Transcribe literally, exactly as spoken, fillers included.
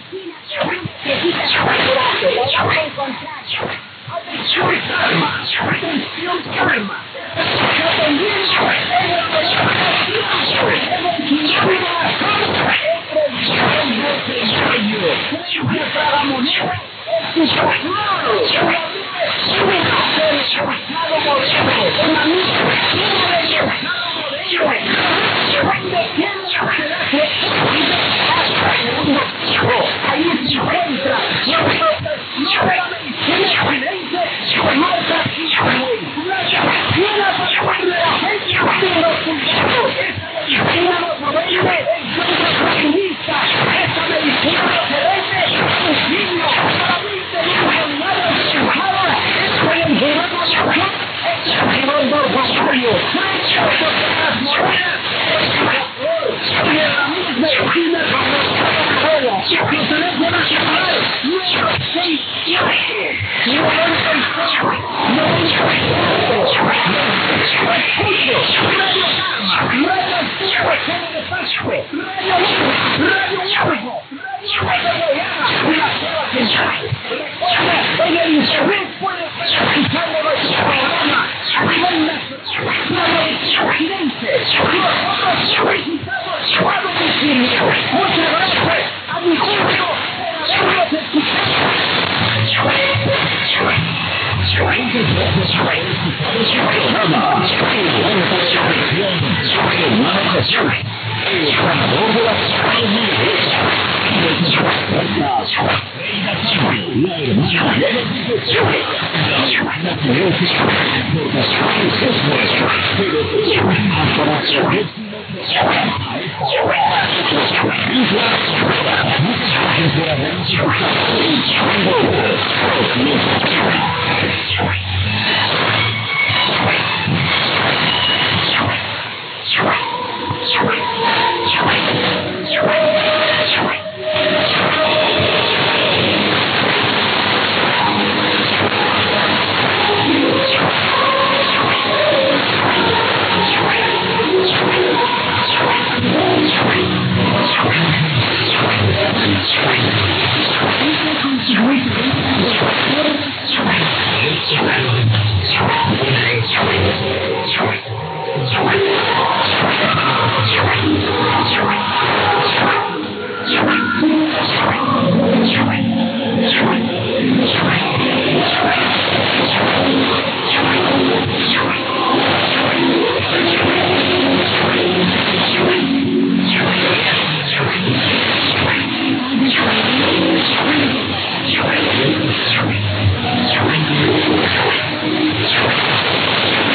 Necesitas asegurarte, lo vas a encontrar. Atención, Karma. Atención, Karma. Atendiendo en el la moneda es su pasado. Ahí se encuentra la protección de la medicina forense que marca la patrulla de la gente de los cultivos. Esa medicina no provee el centro comunista. Esa medicina no se vende un niño solamente un millonario dibujada. Esta es el gobierno de la gente. Esta es el gobierno de la gente. Las monedas y la misma medicina su teléfono celular nueve seis siete noventa y seis noventa y cuatro Radio Karma, Radio Cinco Chile de Pascua, Radio Luz, Radio Huevo, Radio Guayana, la Cueva Central. Recuerda, en el internet puedes escuchar nuestro programa a nivel nacional, a occidente, nosotros visitamos a domicilio. Muchas gracias. A mi juicio, haberlos escuchado. El ganador de la Thank you.